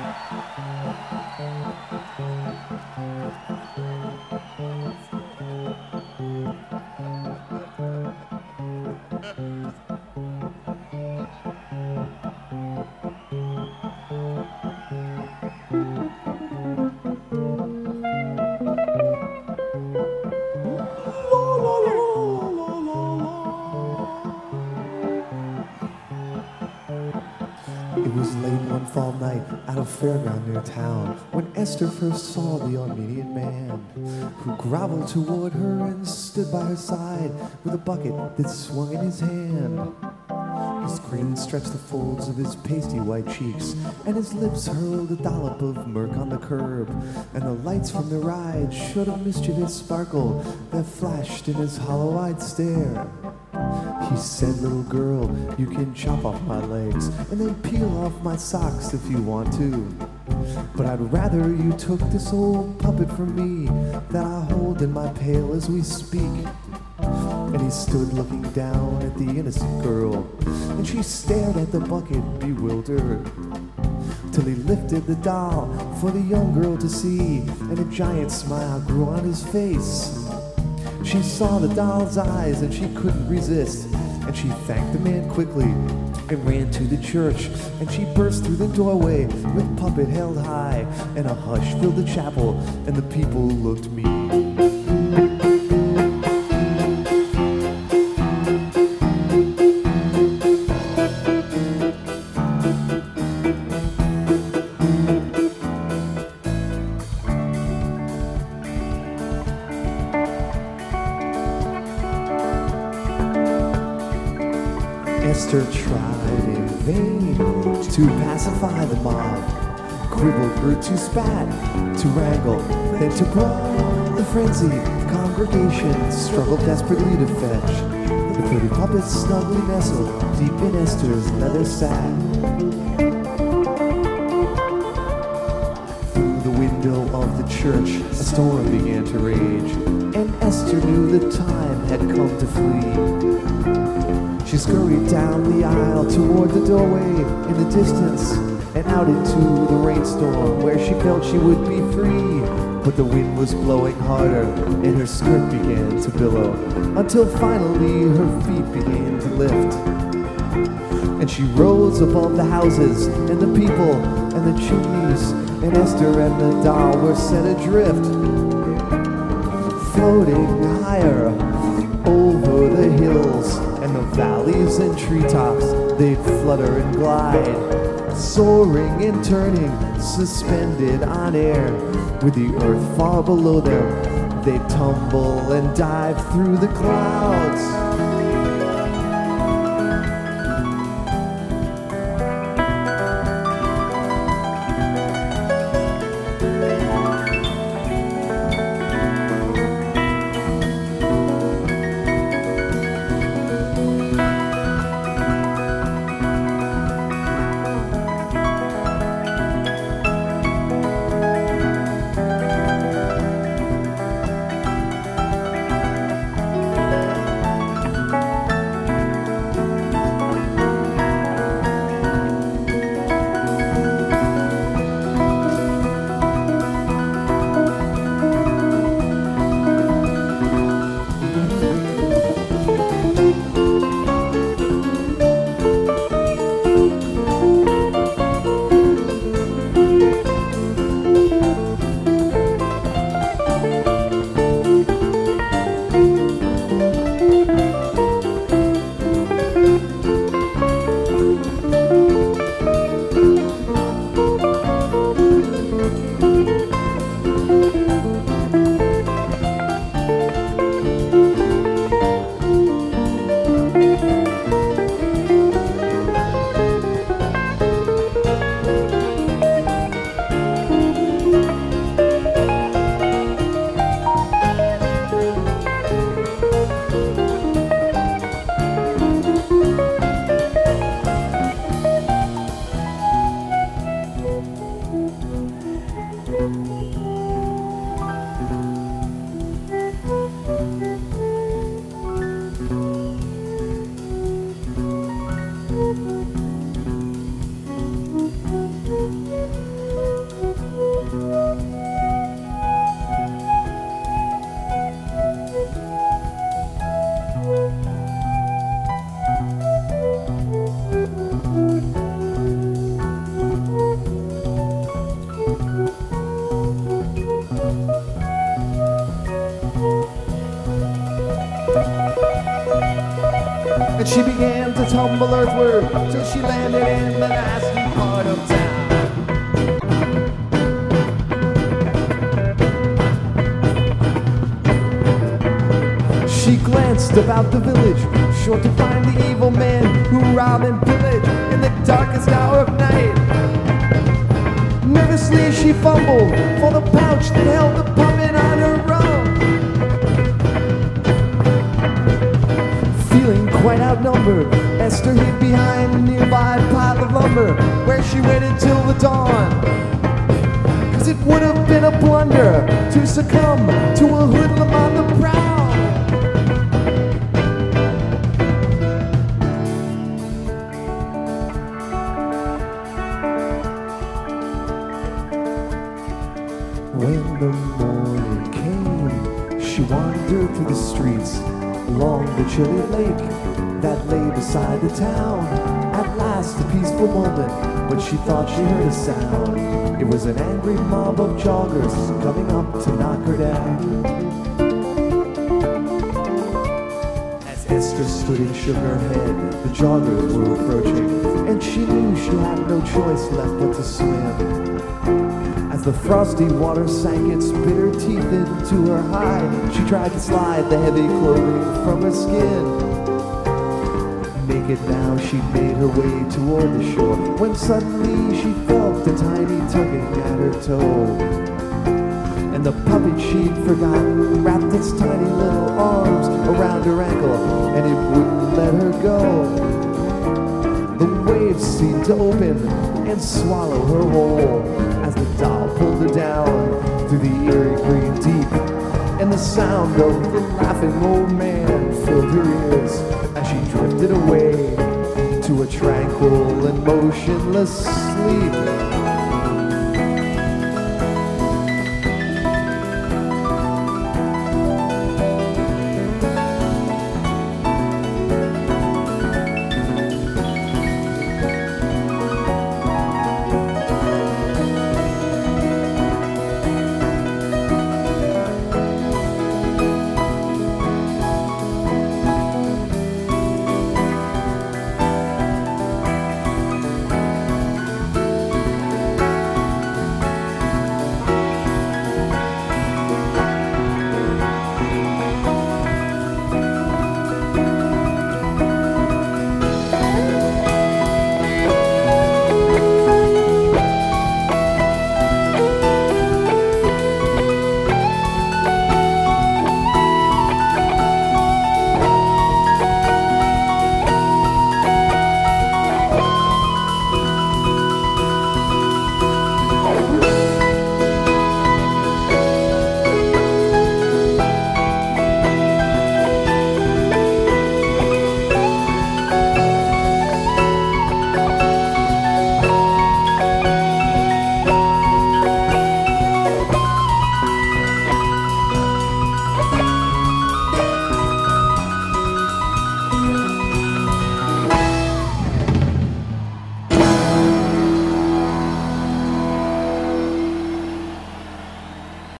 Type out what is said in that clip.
It was late one fall night at a fairground near town when Esther first saw the Armenian man who groveled toward her and stood by her side with a bucket that swung in his hand. His grin stretched the folds of his pasty white cheeks, and his lips hurled a dollop of murk on the curb, and the lights from the ride showed a mischievous sparkle that flashed in his hollow-eyed stare. He said, "Little girl, you can chop off my legs and then peel off my socks if you want to. But I'd rather you took this old puppet from me that I hold in my pail as we speak." And he stood looking down at the innocent girl, and she stared at the bucket, bewildered, till he lifted the doll for the young girl to see, and a giant smile grew on his face. She saw the doll's eyes and she couldn't resist, and she thanked the man quickly and ran to the church, and she burst through the doorway with puppet held high, and a hush filled the chapel, and the people looked mean. Esther tried in vain to pacify the mob. Quibble grew to spat, to wrangle, then to brawl. The frenzied congregation struggled desperately to fetch the pretty puppets snugly nestled deep in Esther's leather sack. Through the window of the church a storm began to rage, and Esther knew the time had come to flee. She scurried down the aisle toward the doorway in the distance and out into the rainstorm where she felt she would be free. But the wind was blowing harder and her skirt began to billow until finally her feet began to lift. And she rose above the houses and the people and the chimneys, and Esther and the doll were set adrift, floating higher over the hills and the valleys and treetops. They'd flutter and glide, soaring and turning, suspended on air. With the earth far below them, they'd tumble and dive through the clouds. tumble earthward till she landed in the nasty part of town. She glanced about the village, sure to find the evil man who robbed and pillaged in the darkest hour of night. Nervously she fumbled for the pouch that held the puppet on her own. Feeling quite outnumbered, Esther hid behind a nearby pile of lumber, where she waited till the dawn. 'Cause it would have been a blunder to succumb to a hoodlum on the prowl. When the morning came, she wandered through the streets along the chilly lake that lay beside the town. At last a peaceful moment, when she thought she heard a sound. It was an angry mob of joggers coming up to knock her down. As Esther stood and shook her head, the joggers were approaching, and she knew she had no choice left but to swim. As the frosty water sank its bitter teeth into her hide, she tried to slide the heavy clothing from her skin. Naked now, she made her way toward the shore, when suddenly she felt a tiny tugging at her toe. And the puppet she'd forgotten wrapped its tiny little arms around her ankle, and it wouldn't let her go. The waves seemed to open and swallow her whole, as the doll pulled her down through the eerie green deep, and the sound of the laughing old man filled her ears as she drifted away to a tranquil and motionless sleep.